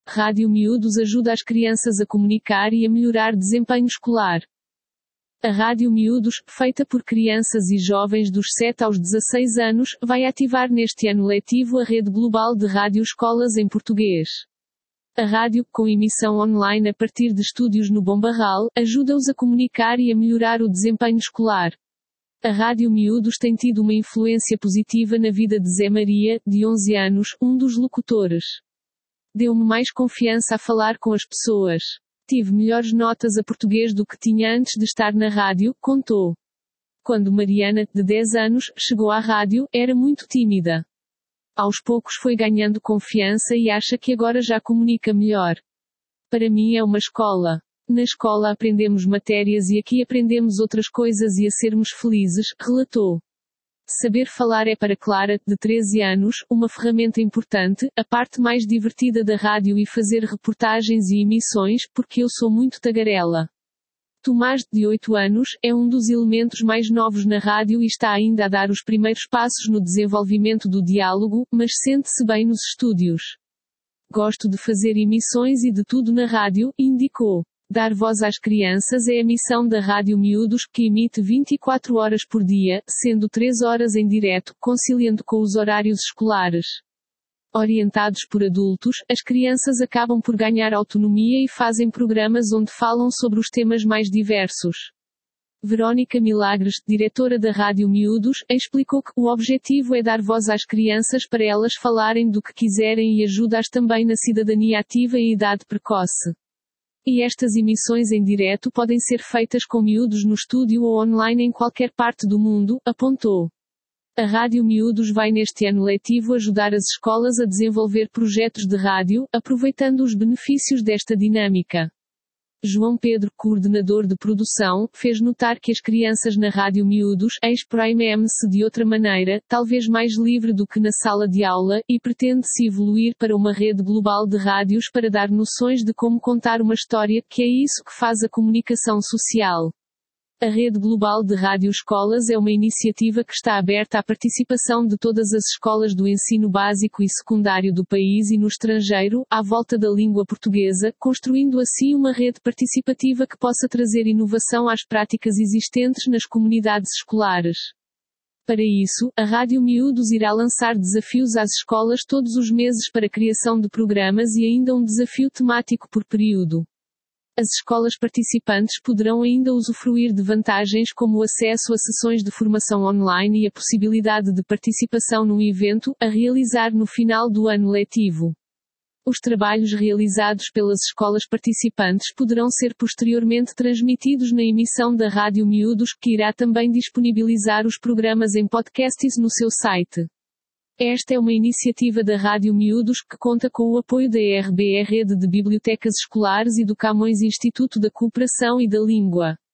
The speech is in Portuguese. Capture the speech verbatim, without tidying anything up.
Rádio Miúdos ajuda as crianças a comunicar e a melhorar desempenho escolar. A Rádio Miúdos, feita por crianças e jovens dos sete aos dezasseis anos, vai ativar neste ano letivo a rede global de rádio-escolas em português. A rádio, com emissão online a partir de estúdios no Bom Barral, ajuda-os a comunicar e a melhorar o desempenho escolar. A Rádio Miúdos tem tido uma influência positiva na vida de Zé Maria, de onze anos, um dos locutores. Deu-me mais confiança a falar com as pessoas. Tive melhores notas a português do que tinha antes de estar na rádio, contou. Quando Mariana, de dez anos, chegou à rádio, era muito tímida. Aos poucos foi ganhando confiança e acha que agora já comunica melhor. Para mim é uma escola. Na escola aprendemos matérias e aqui aprendemos outras coisas e a sermos felizes, relatou. Saber falar é para Clara, de treze anos, uma ferramenta importante, a parte mais divertida da rádio e fazer reportagens e emissões, porque eu sou muito tagarela. Tomás, de oito anos, é um dos elementos mais novos na rádio e está ainda a dar os primeiros passos no desenvolvimento do diálogo, mas sente-se bem nos estúdios. Gosto de fazer emissões e de tudo na rádio, indicou. Dar voz às crianças é a missão da Rádio Miúdos, que emite vinte e quatro horas por dia, sendo três horas em direto, conciliando com os horários escolares. Orientados por adultos, as crianças acabam por ganhar autonomia e fazem programas onde falam sobre os temas mais diversos. Verónica Milagres, diretora da Rádio Miúdos, explicou que o objetivo é dar voz às crianças para elas falarem do que quiserem e ajuda-as também na cidadania ativa e idade precoce. E estas emissões em direto podem ser feitas com miúdos no estúdio ou online em qualquer parte do mundo, apontou. A Rádio Miúdos vai neste ano letivo ajudar as escolas a desenvolver projetos de rádio, aproveitando os benefícios desta dinâmica. João Pedro, coordenador de produção, fez notar que as crianças na Rádio Miúdos exprimem-se de outra maneira, talvez mais livre do que na sala de aula, e pretende-se evoluir para uma rede global de rádios para dar noções de como contar uma história, que é isso que faz a comunicação social. A Rede Global de Rádio-Escolas é uma iniciativa que está aberta à participação de todas as escolas do ensino básico e secundário do país e no estrangeiro, à volta da língua portuguesa, construindo assim uma rede participativa que possa trazer inovação às práticas existentes nas comunidades escolares. Para isso, a Rádio Miúdos irá lançar desafios às escolas todos os meses para a criação de programas e ainda um desafio temático por período. As escolas participantes poderão ainda usufruir de vantagens como o acesso a sessões de formação online e a possibilidade de participação num evento, a realizar no final do ano letivo. Os trabalhos realizados pelas escolas participantes poderão ser posteriormente transmitidos na emissão da Rádio Miúdos, que irá também disponibilizar os programas em podcasts no seu site. Esta é uma iniciativa da Rádio Miúdos que conta com o apoio da E R B E Rede de Bibliotecas Escolares e do Camões Instituto da Cooperação e da Língua.